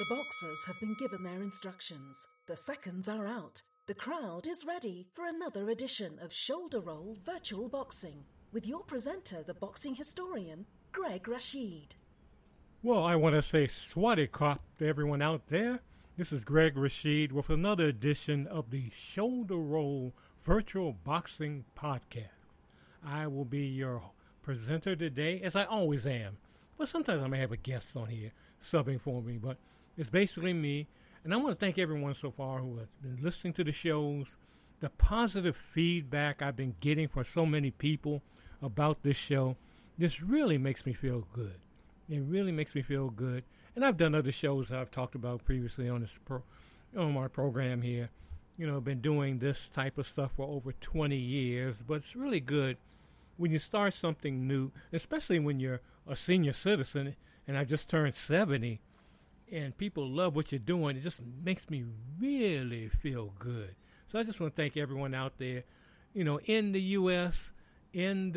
The boxers have been given their instructions. The seconds are out. The crowd is ready for another edition of Shoulder Roll Virtual Boxing with your presenter, the boxing historian, Greg Rashid. Well, I want to say swati cop to everyone out there. This is Greg Rashid with another edition of the Shoulder Roll Virtual Boxing Podcast. I will be your presenter today, as I always am. But sometimes I may have a guest on here subbing for me, but it's basically me. And I want to thank everyone so far who has been listening to the shows, the positive feedback I've been getting from so many people about this show. This really makes me feel good. It really makes me feel good. And I've done other shows that I've talked about previously on my program here. You know, I've been doing this type of stuff for over 20 years, but it's really good when you start something new, especially when you're a senior citizen, and I just turned 70, and people love what you're doing. It just makes me really feel good. So I just want to thank everyone out there, you know, in the U.S., in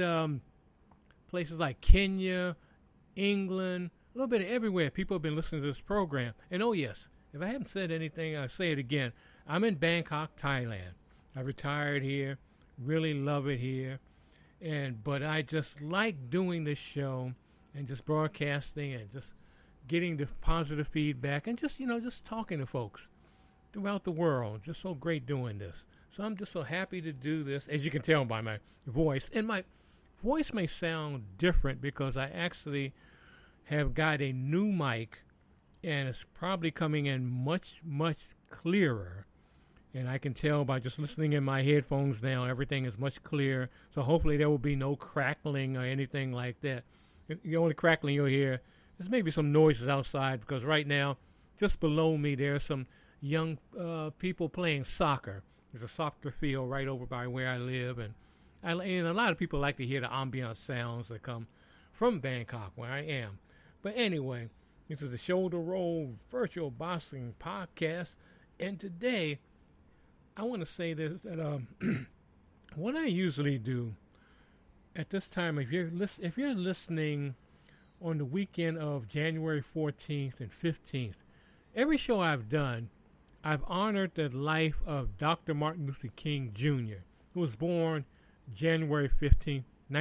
places like Kenya, England, a little bit of everywhere. People have been listening to this program. And oh, yes, if I haven't said anything, I'll say it again. I'm in Bangkok, Thailand. I retired here, really love it here. But I just like doing this show and just broadcasting and just getting the positive feedback and just, you know, just talking to folks throughout the world. Just so great doing this. So I'm just so happy to do this, as you can tell by my voice. And my voice may sound different because I actually have got a new mic, and it's probably coming in much, much clearer. And I can tell by just listening in my headphones now, everything is much clearer. So hopefully there will be no crackling or anything like that. The only crackling you'll hear is maybe some noises outside, because right now, just below me, there are some young people playing soccer. There's a soccer field right over by where I live. And a lot of people like to hear the ambient sounds that come from Bangkok, where I am. But anyway, this is the Shoulder Roll Virtual Boxing Podcast. And today, I want to say this, that what I usually do at this time, if you're listening on the weekend of January 14th and 15th, every show I've done, I've honored the life of Dr. Martin Luther King Jr., who was born January 15th,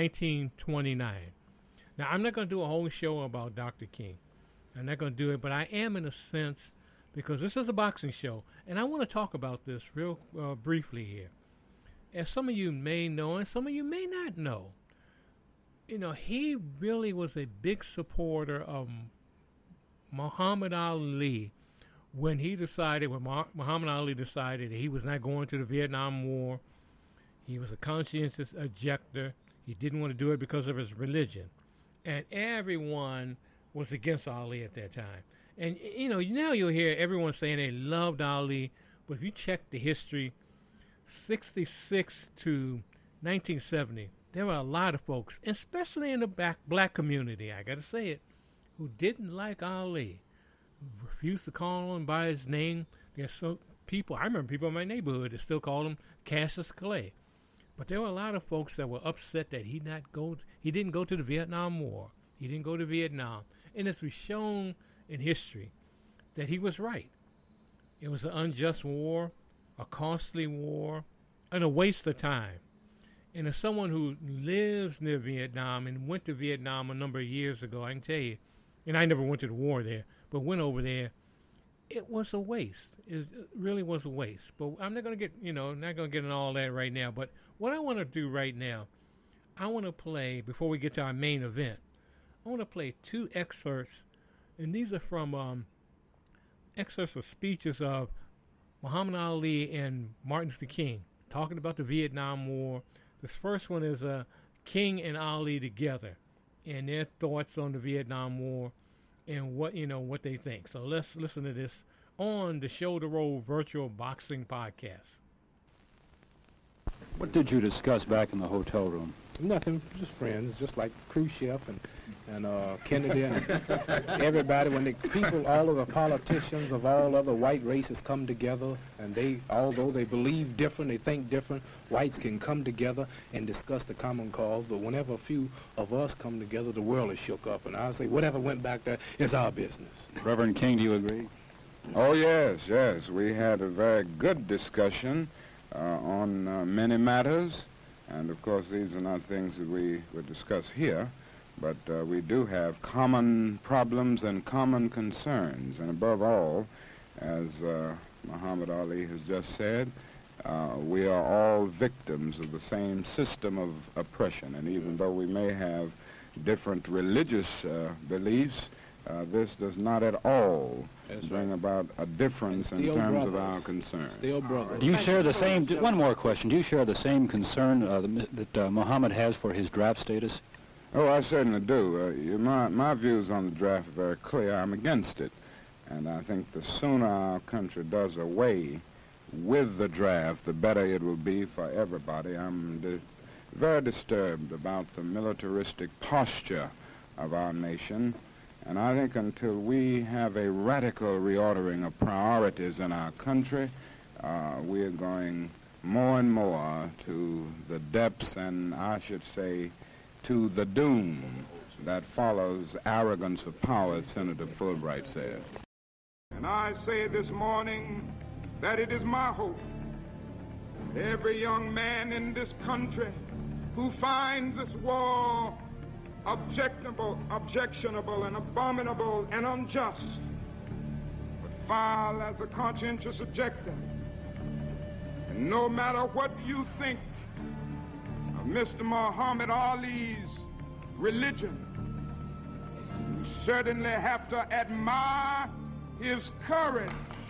1929. Now, I'm not going to do a whole show about Dr. King. I'm not going to do it, but I am in a sense, because this is a boxing show, and I want to talk about this real briefly here. As some of you may know, and some of you may not know, you know, he really was a big supporter of Muhammad Ali when Muhammad Ali decided that he was not going to the Vietnam War. He was a conscientious objector. He didn't want to do it because of his religion. And everyone was against Ali at that time. And, you know, now you'll hear everyone saying they loved Ali, but if you check the history, 66 to 1970, there were a lot of folks, especially in the black community, I got to say it, who didn't like Ali, who refused to call him by his name. There's so people, I remember people in my neighborhood that still called him Cassius Clay. But there were a lot of folks that were upset that he didn't go to the Vietnam War. He didn't go to Vietnam. And it's shown in history that he was right. It was an unjust war, a costly war, and a waste of time. And as someone who lives near Vietnam and went to Vietnam a number of years ago, I can tell you, and I never went to the war there, but went over there, it was a waste. It really was a waste. But I'm not going to get, not going to get into all that right now. But what I want to do right now, I want to play, before we get to our main event, I want to play two excerpts, and these are from excerpts of speeches of Muhammad Ali and Martin Luther King, talking about the Vietnam War. This first one is King and Ali together, and their thoughts on the Vietnam War and what they think. So let's listen to this on the Shoulder Roll Virtual Boxing Podcast. What did you discuss back in the hotel room? Nothing, just friends, just like Khrushchev and Kennedy and everybody. When all of the politicians of all other white races come together, and although they believe different, they think different, whites can come together and discuss the common cause. But whenever a few of us come together, the world is shook up. And I say, whatever went back there is our business. Reverend King, do you agree? Oh, yes. We had a very good discussion on many matters. And, of course, these are not things that we would discuss here. But we do have common problems and common concerns. And above all, as Muhammad Ali has just said, we are all victims of the same system of oppression. And even though we may have different religious beliefs, this does not at all bring about a difference in terms of our concern. Still brothers. Do you share the same, one more question, do you share the same concern that Muhammad has for his draft status? Oh, I certainly do. My views on the draft are very clear. I'm against it. And I think the sooner our country does away with the draft, the better it will be for everybody. I'm very disturbed about the militaristic posture of our nation. And I think until we have a radical reordering of priorities in our country, we are going more and more to the depths and, I should say, to the doom that follows arrogance of power, as Senator Fulbright said. And I say this morning that it is my hope every young man in this country who finds this war objectionable and abominable and unjust would file as a conscientious objector. And no matter what you think of Mr. Muhammad Ali's religion, you certainly have to admire his courage.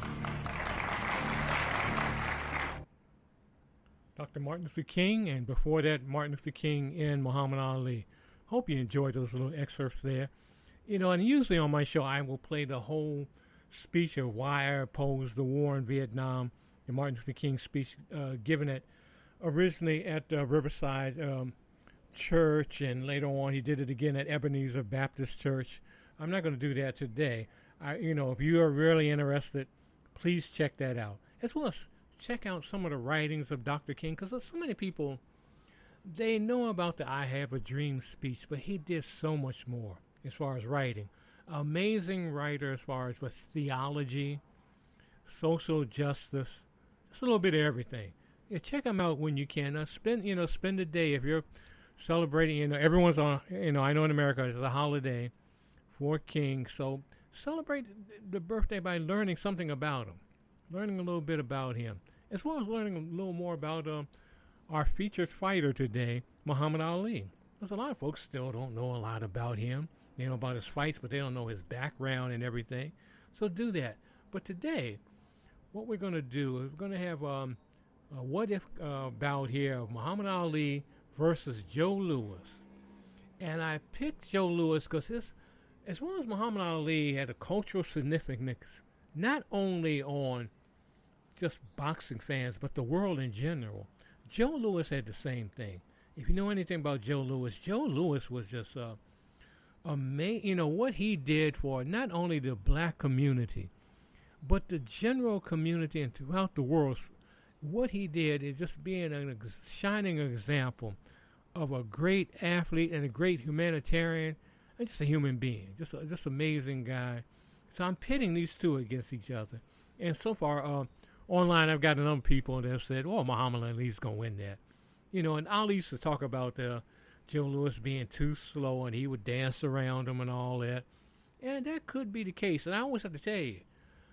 Dr. Martin Luther King, and before that, Martin Luther King and Muhammad Ali. Hope you enjoyed those little excerpts there. You know, and usually on my show, I will play the whole speech of why I opposed the war in Vietnam, the Martin Luther King speech given it originally at Riverside Church, and later on he did it again at Ebenezer Baptist Church. I'm not going to do that today. If you are really interested, please check that out. As well as check out some of the writings of Dr. King, because so many people, they know about the I Have a Dream speech, but he did so much more as far as writing. Amazing writer as far as with theology, social justice, just a little bit of everything. Yeah, check him out when you can. Spend a day if you're celebrating. Everyone's on. I know in America it's a holiday for King, so celebrate the birthday by learning something about him, learning a little bit about him, as well as learning a little more about our featured fighter today, Muhammad Ali. Because a lot of folks still don't know a lot about him. They know about his fights, but they don't know his background and everything. So do that. But today, what we're going to do is we're going to have a what-if bout here of Muhammad Ali versus Joe Louis. And I picked Joe Louis because as well as Muhammad Ali had a cultural significance, not only on just boxing fans, but the world in general. Joe Louis had the same thing. If you know anything about Joe Louis was just amazing. What he did for not only the black community, but the general community and throughout the world. What he did is just being a shining example of a great athlete and a great humanitarian and just a human being, just amazing guy. So I'm pitting these two against each other. And so far, online I've got a number of people that have said, Muhammad Ali's going to win that. And Ali used to talk about Joe Louis being too slow and he would dance around him and all that. And that could be the case. And I always have to tell you,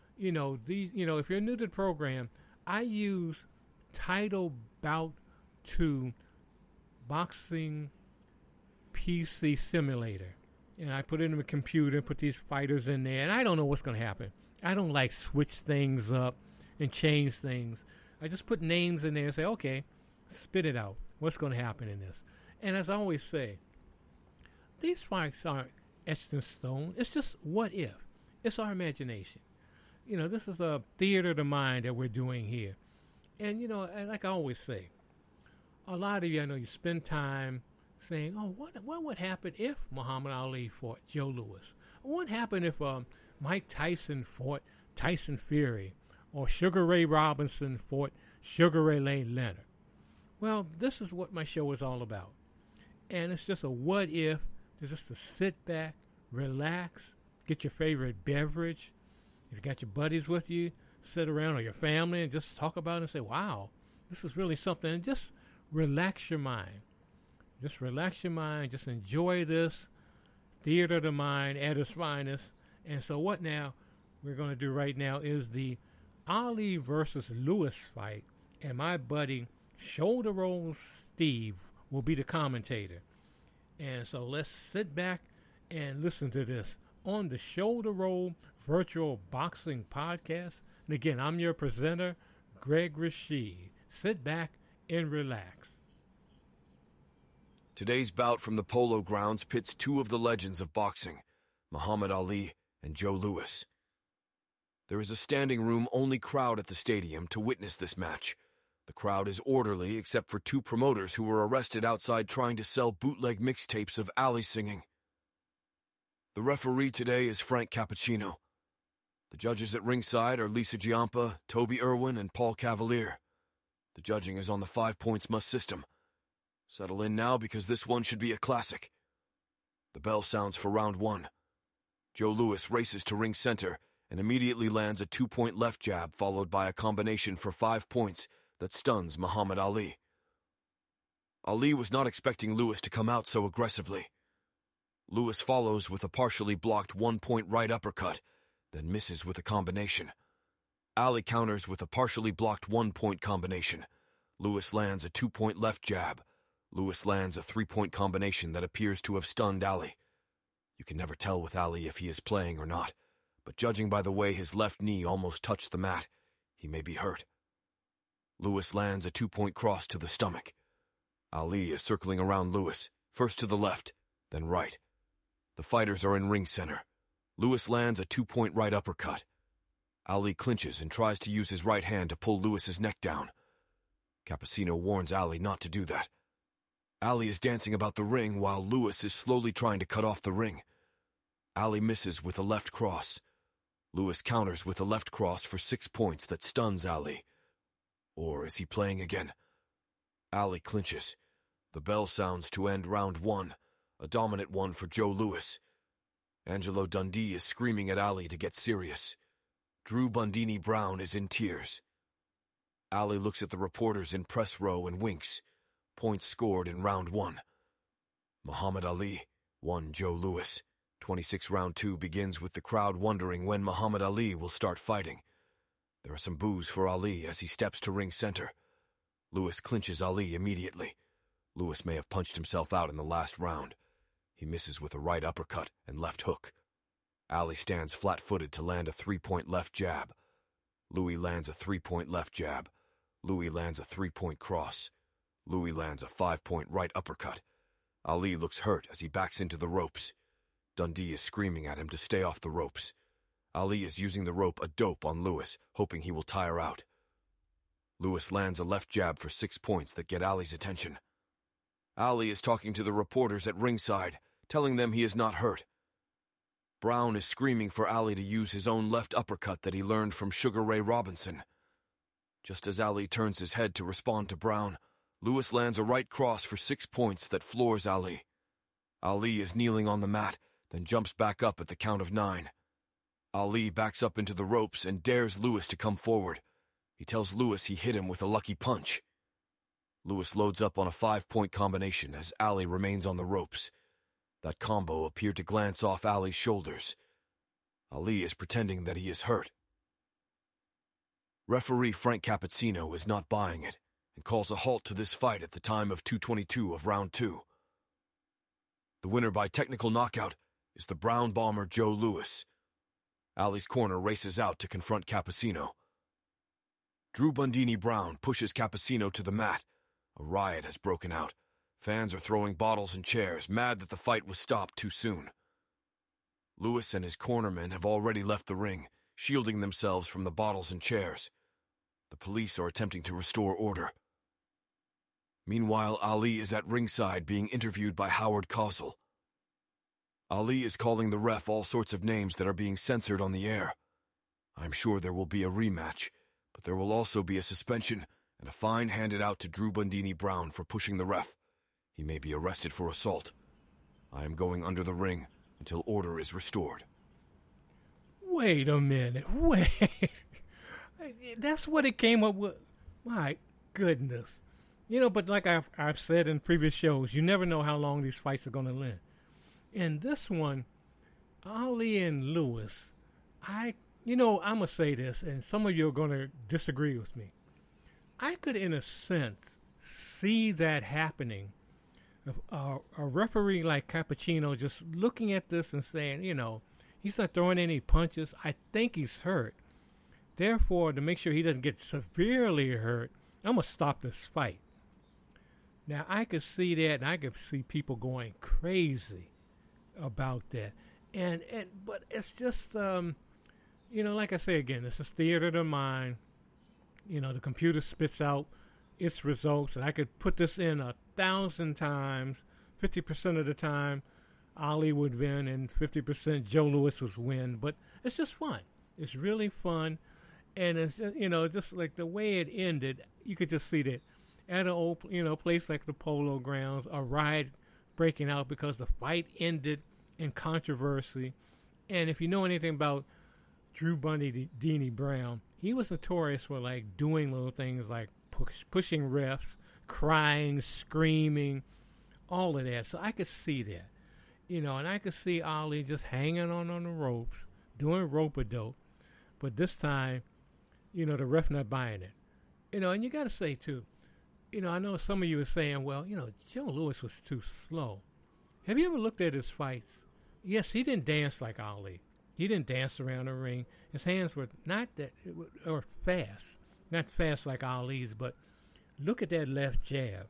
if you're new to the program, I use Title Bout 2 Boxing PC Simulator. And I put it in the computer and put these fighters in there. And I don't know what's going to happen. I don't like switch things up and change things. I just put names in there and say, okay, spit it out. What's going to happen in this? And as I always say, these fights aren't etched in stone. It's just what if. It's our imagination. This is a theater of the mind that we're doing here. And, and like I always say, a lot of you, I know you spend time saying, what would happen if Muhammad Ali fought Joe Louis? What happened if Mike Tyson fought Tyson Fury? Or Sugar Ray Robinson fought Sugar Ray Leonard? Well, this is what my show is all about. And it's just a what if. It's just to sit back, relax, get your favorite beverage, If you got your buddies with you, sit around, or your family, and just talk about it and say, wow, this is really something. And just relax your mind. Just relax your mind. Just enjoy this theater of the mind at its finest. And so what now we're going to do right now is the Ali versus Lewis fight. And my buddy, Shoulder Roll Steve, will be the commentator. And so let's sit back and listen to this on the Shoulder Roll Virtual Boxing Podcast. And again, I'm your presenter, Greg Rashid. Sit back and relax. Today's bout from the Polo Grounds pits two of the legends of boxing, Muhammad Ali and Joe Louis. There is a standing room only crowd at the stadium to witness this match. The crowd is orderly except for two promoters who were arrested outside trying to sell bootleg mixtapes of Ali singing. The referee today is Frank Cappuccino. The judges at ringside are Lisa Giampa, Toby Irwin, and Paul Cavalier. The judging is on the 5 points must system. Settle in now because this one should be a classic. The bell sounds for round one. Joe Louis races to ring center and immediately lands a 2-point left jab followed by a combination for 5 points that stuns Muhammad Ali. Ali was not expecting Louis to come out so aggressively. Louis follows with a partially blocked 1-point right uppercut, then misses with a combination. Ali counters with a partially blocked 1-point combination. Louis lands a 2-point left jab. Louis lands a 3-point combination that appears to have stunned Ali. You can never tell with Ali if he is playing or not, but judging by the way his left knee almost touched the mat, he may be hurt. Louis lands a 2-point cross to the stomach. Ali is circling around Louis, first to the left, then right. The fighters are in ring center. Louis lands a 2-point right uppercut. Ali clinches and tries to use his right hand to pull Louis's neck down. Cappuccino warns Ali not to do that. Ali is dancing about the ring while Louis is slowly trying to cut off the ring. Ali misses with a left cross. Louis counters with a left cross for 6 points that stuns Ali. Or is he playing again? Ali clinches. The bell sounds to end round one, a dominant one for Joe Louis. Angelo Dundee is screaming at Ali to get serious. Drew Bundini Brown is in tears. Ali looks at the reporters in press row and winks. Points scored in round one. Muhammad Ali, 1 Joe Louis. 26 round 2 begins with the crowd wondering when Muhammad Ali will start fighting. There are some boos for Ali as he steps to ring center. Louis clinches Ali immediately. Louis may have punched himself out in the last round. He misses with a right uppercut and left hook. Ali stands flat-footed to land a 3-point left jab. Louis lands a 3-point left jab. Louis lands a 3-point cross. Louis lands a 5-point right uppercut. Ali looks hurt as he backs into the ropes. Dundee is screaming at him to stay off the ropes. Ali is using the rope a dope on Louis, hoping he will tire out. Louis lands a left jab for 6 points that get Ali's attention. Ali is talking to the reporters at ringside, telling them he is not hurt. Brown is screaming for Ali to use his own left uppercut that he learned from Sugar Ray Robinson. Just as Ali turns his head to respond to Brown, Louis lands a right cross for 6 points that floors Ali. Ali is kneeling on the mat, then jumps back up at the count of 9. Ali backs up into the ropes and dares Louis to come forward. He tells Louis he hit him with a lucky punch. Louis loads up on a 5-point combination as Ali remains on the ropes. That combo appeared to glance off Ali's shoulders. Ali is pretending that he is hurt. Referee Frank Cappuccino is not buying it and calls a halt to this fight at the time of 2:22 of round 2. The winner by technical knockout is the Brown Bomber Joe Louis. Ali's corner races out to confront Cappuccino. Drew Bundini Brown pushes Cappuccino to the mat. A riot has broken out. Fans are throwing bottles and chairs, mad that the fight was stopped too soon. Louis and his cornermen have already left the ring, shielding themselves from the bottles and chairs. The police are attempting to restore order. Meanwhile, Ali is at ringside being interviewed by Howard Cosell. Ali is calling the ref all sorts of names that are being censored on the air. I'm sure there will be a rematch, but there will also be a suspension and a fine handed out to Drew Bundini Brown for pushing the ref. He may be arrested for assault. I am going under the ring until order is restored. Wait a minute. Wait. That's what it came up with. My goodness. But like I've said in previous shows, you never know how long these fights are going to last. In this one, Ali and Lewis, I'm going to say this, and some of you are going to disagree with me. I could, in a sense, see that happening. A referee like Cappuccino just looking at this and saying, he's not throwing any punches. I think he's hurt. Therefore, to make sure he doesn't get severely hurt, I'm going to stop this fight. Now, I could see that, and I could see people going crazy about that. But it's just, like I say again, it's a theater of the mind. The computer spits out its results, and I could put this in 1,000 times. 50% of the time, Ali would win, and 50% Joe Louis would win. But it's just fun. It's really fun, and it's just like the way it ended. You could just see that at an old place like the Polo Grounds, a riot breaking out because the fight ended in controversy. And if you know anything about Drew Bundy Brown, he was notorious for like doing little things like pushing refs, crying, screaming, all of that. So I could see that, and I could see Ali just hanging on the ropes, doing rope-a-dope. But this time, the ref not buying it. And you got to say, too, I know some of you are saying, well, Joe Louis was too slow. Have you ever looked at his fights? Yes, he didn't dance like Ali. He didn't dance around the ring. His hands were or fast. Not fast like Ali's, but look at that left jab.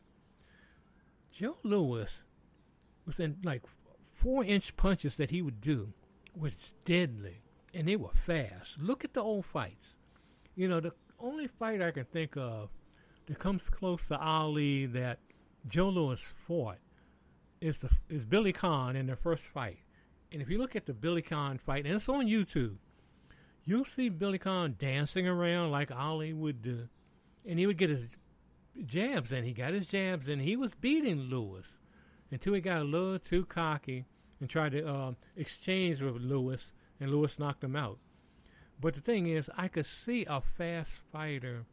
Joe Louis was in like 4-inch punches that he would do was deadly, and they were fast. Look at the old fights. The only fight I can think of that comes close to Ali that Joe Louis fought is Billy Conn in their first fight. And if you look at the Billy Conn fight, and it's on YouTube, you'll see Billy Conn dancing around like Ali would do. And he would get his jabs in. He got his jabs in. He was beating Lewis until he got a little too cocky and tried to exchange with Lewis, and Lewis knocked him out. But the thing is, I could see a fast fighter,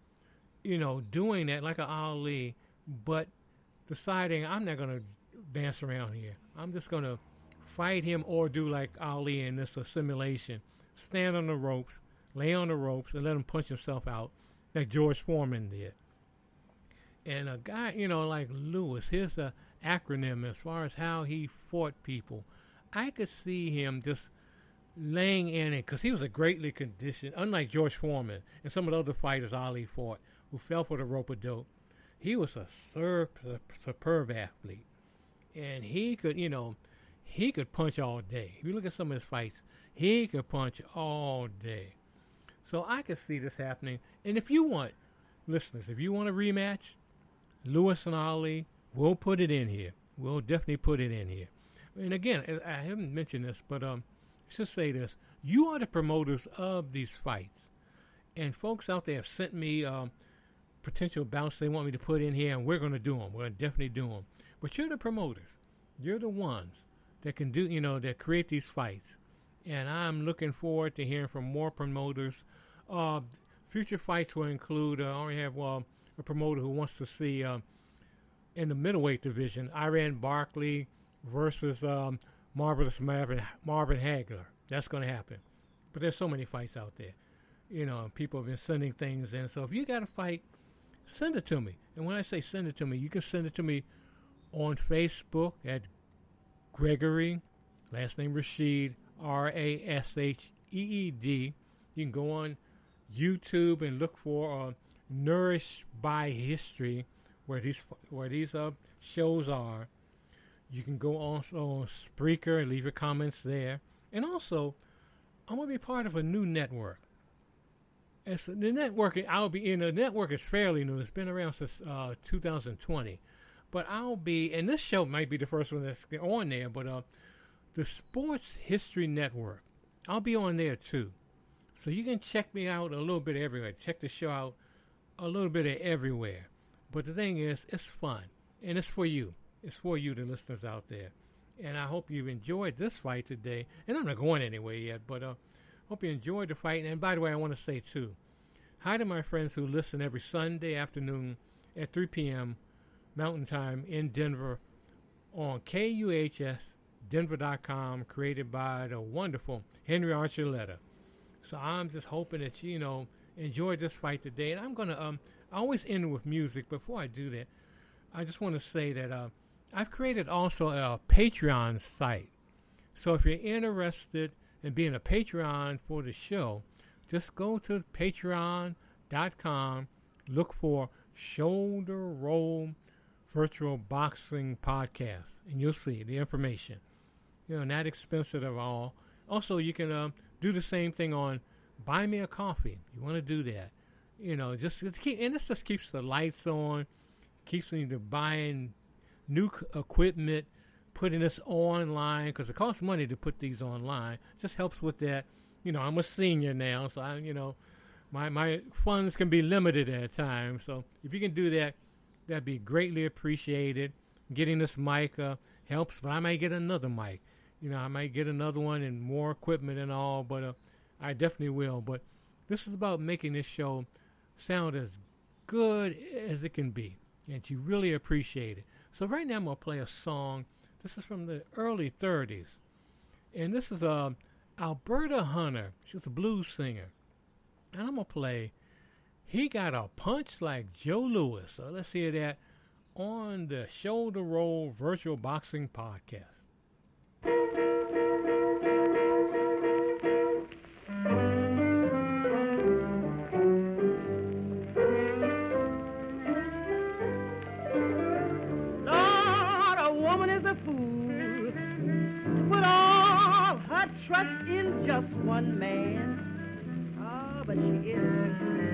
doing that like an Ali, but deciding I'm not going to dance around here. I'm just going to fight him or do like Ali in this simulation. Stand on the ropes, lay on the ropes, and let him punch himself out like George Foreman did. And a guy, like Lewis, here's the acronym as far as how he fought people. I could see him just laying in it because he was a greatly conditioned, unlike George Foreman and some of the other fighters Ali fought who fell for the rope-a-dope. He was a superb athlete. And he could, he could punch all day. If you look at some of his fights, he could punch all day. So I could see this happening. And if you want, listeners, if you want a rematch, Lewis and Ali, we'll put it in here. We'll definitely put it in here. And again, I haven't mentioned this, but let's just say this. You are the promoters of these fights. And folks out there have sent me potential bouts they want me to put in here, and we're going to do them. We're going to definitely do them. But you're the promoters. You're the ones that can do, that create these fights. And I'm looking forward to hearing from more promoters. Future fights will include, I already have a promoter who wants to see in the middleweight division, Iran Barkley versus Marvelous Marvin Hagler. That's going to happen. But there's so many fights out there. People have been sending things in. So if you got a fight, send it to me. And when I say send it to me, you can send it to me on Facebook at Gregory, last name Rashid, Rasheed. You can go on YouTube and look for Nourished by History, where these shows are. You can go also on Spreaker and leave your comments there. And also, I'm going to be part of a new network. The network is fairly new. It's been around since 2020. But I'll be, and this show might be the first one that's on there, but the Sports History Network, I'll be on there too. So you can check me out a little bit everywhere. Check the show out a little bit everywhere. But the thing is, it's fun. And it's for you. It's for you, the listeners out there. And I hope you've enjoyed this fight today. And I'm not going anywhere yet, but Hope you enjoyed the fight. And by the way, I want to say, too, hi to my friends who listen every Sunday afternoon at 3 p.m. Mountain Time in Denver on KUHSdenver.com, created by the wonderful Henry Archuleta. So I'm just hoping that you enjoyed this fight today. And I'm going to I always end with music. Before I do that, I just want to say that I've created also a Patreon site. So if you're interested in being a Patreon for the show, just go to patreon.com, look for Shoulder Roll Virtual Boxing Podcast, and you'll see the information. Not expensive at all. Also, you can do the same thing on Buy Me a Coffee. You want to do that. Just keep, and this just keeps the lights on, keeps me to buying new equipment, putting this online, because it costs money to put these online. It just helps with that. I'm a senior now, so my funds can be limited at times. So if you can do that, that'd be greatly appreciated. Getting this mic helps, but I might get another mic. I might get another one and more equipment and all, but I definitely will. But this is about making this show sound as good as it can be, and you really appreciate it. So right now I'm going to play a song. This is from the early 30s, and this is Alberta Hunter. She was a blues singer, and I'm going to play He Got a Punch Like Joe Louis. So let's hear that on the Shoulder Roll Virtual Boxing Podcast. Trust in just one man. But she is.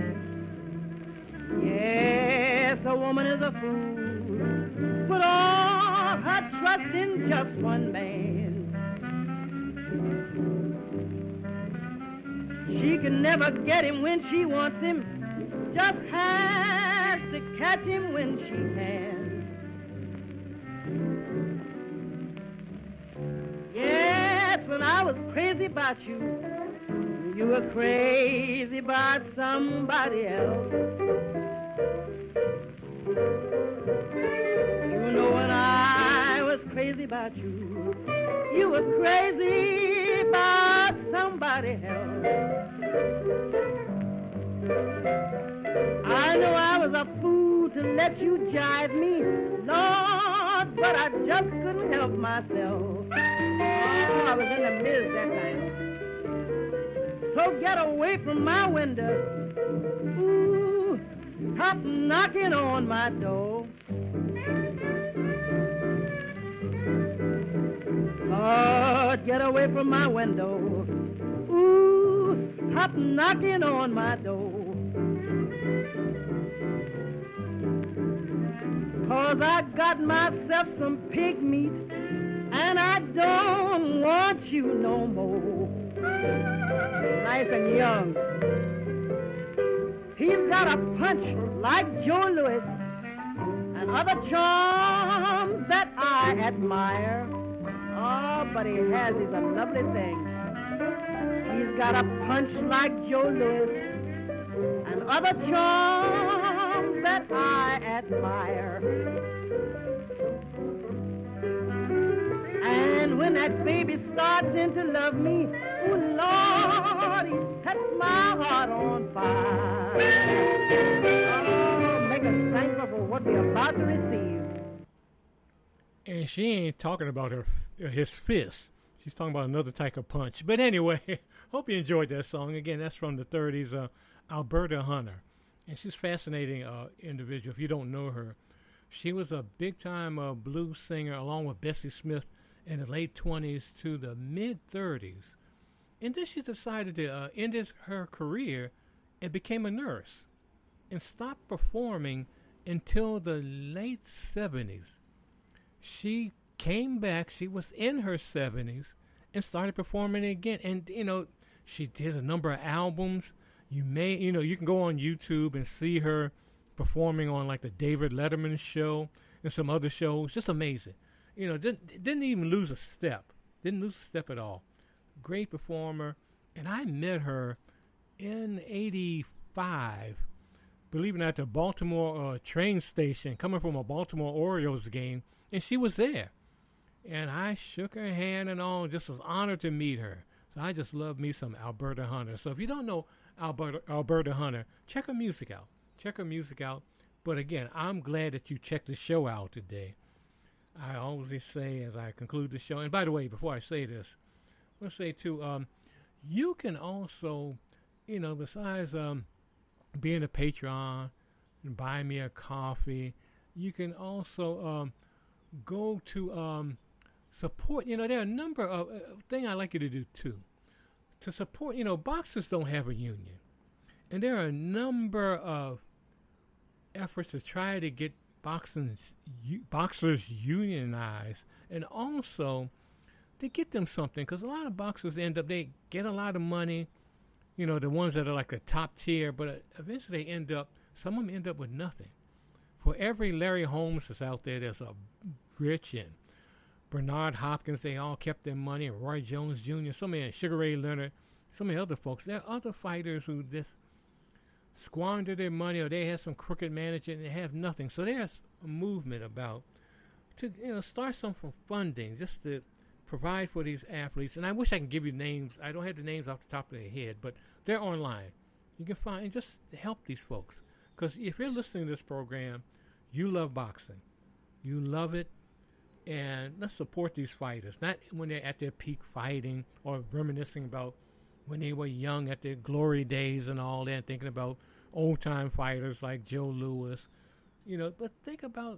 Yes, a woman is a fool. Put all her trust in just one man. She can never get him when she wants him. Just has to catch him when she can. When I was crazy about you, you were crazy about somebody else. When I was crazy about you, you were crazy about somebody else. I know I was a fool to let you jive me, Lord, but I just couldn't help myself. I was in the midst that time. So get away from my window. Ooh, stop knocking on my door. Lord, get away from my window. Ooh, stop knocking on my door. 'Cause I got myself some pig meat, and I don't want you no more. Nice and young. He's got a punch like Joe Louis and other charms that I admire. Oh, but he has is a lovely thing. He's got a punch like Joe Louis and other charms that I admire. And when that baby starts in to love me, oh Lord, he sets my heart on fire. Oh, make us thankful for what we're about to receive. And she ain't talking about his fist. She's talking about another type of punch. But anyway, hope you enjoyed that song. Again, that's from the 30s, Alberta Hunter. And she's a fascinating individual if you don't know her. She was a big-time blues singer along with Bessie Smith in the late 20s to the mid-30s. And then she decided to end her career and became a nurse and stopped performing until the late 70s. She came back, she was in her 70s, and started performing again. And, she did a number of albums. You can go on YouTube and see her performing on like the David Letterman show and some other shows. Just amazing. Didn't even lose a step. Didn't lose a step at all. Great performer. And I met her in 85, believe it or not, at the Baltimore train station, coming from a Baltimore Orioles game, and she was there. And I shook her hand and all, just was honored to meet her. So I just love me some Alberta Hunter. So if you don't know Alberta Hunter, check her music out. Check her music out. But again, I'm glad that you checked the show out today. I always say as I conclude the show, and by the way, before I say this, let's say too, you can also, besides being a Patreon and buy me a coffee, you can also go to support. There are a number of things I'd like you to do too. To support, boxers don't have a union. And there are a number of efforts to try to get boxers unionized, and also to get them something, because a lot of boxers they get a lot of money, the ones that are like the top tier, but eventually some of them end up with nothing. For every Larry Holmes that's out there, there's a Rich and Bernard Hopkins, they all kept their money, and Roy Jones Jr., so many, Sugar Ray Leonard, so many other folks. There are other fighters who just squander their money, or they have some crooked manager and they have nothing. So there's a movement about to start some from funding just to provide for these athletes. And I wish I could give you names. I don't have the names off the top of their head, but they're online. You can find and just help these folks. Because if you're listening to this program, you love boxing. You love it. And let's support these fighters. Not when they're at their peak fighting or reminiscing about when they were young at their glory days and all that, thinking about old-time fighters like Joe Louis, but think about,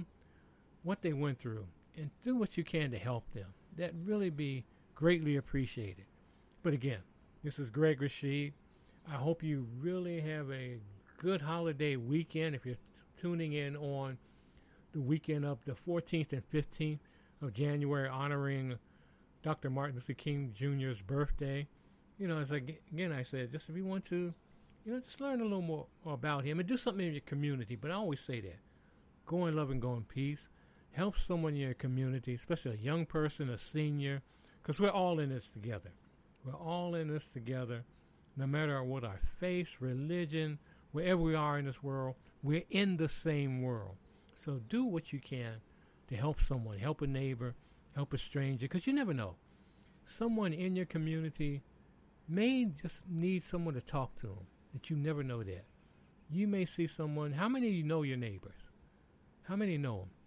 what they went through and do what you can to help them. That'd really be greatly appreciated. But again, this is Greg Rashid. I hope you really have a good holiday weekend if you're tuning in on the weekend of the 14th and 15th of January, honoring Dr. Martin Luther King Jr.'s birthday. As I said, just if you want to, just learn a little more about him and do something in your community. But I always say that. Go in love and go in peace. Help someone in your community, especially a young person, a senior, because we're all in this together. We're all in this together. No matter what our faith, religion, wherever we are in this world, we're in the same world. So do what you can to help someone, help a neighbor, help a stranger, because you never know. Someone in your community may just need someone to talk to them, that you never know that. You may see someone. How many of you know your neighbors? How many know them?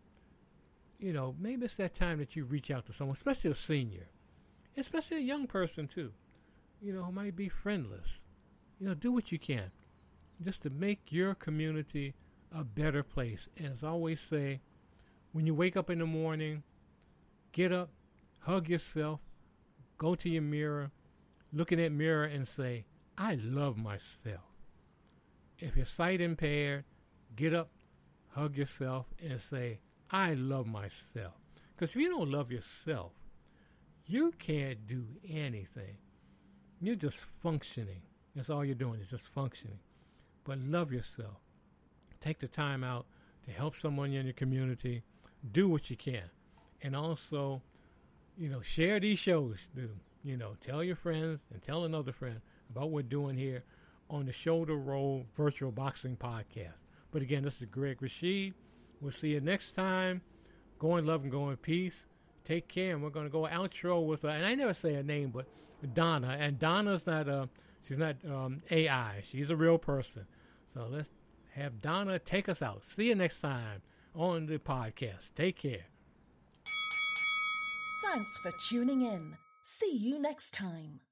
Maybe it's that time that you reach out to someone, especially a senior, especially a young person too, who might be friendless. Do what you can just to make your community a better place. And as I always say, when you wake up in the morning, get up, hug yourself, go to your mirror, look in that mirror and say, I love myself. If you're sight impaired, get up, hug yourself, and say, I love myself. Because if you don't love yourself, you can't do anything. You're just functioning. That's all you're doing is just functioning. But love yourself. Take the time out to help someone in your community. Do what you can. And also, share these shows. Tell your friends and tell another friend about what we're doing here on the Shoulder Roll Virtual Boxing Podcast. But again, this is Greg Rashid. We'll see you next time. Go in love and go in peace. Take care. And we're going to go outro with, and I never say her name, but Donna. And Donna's not, she's not AI. She's a real person. So let's have Donna take us out. See you next time on the podcast. Take care. Thanks for tuning in. See you next time.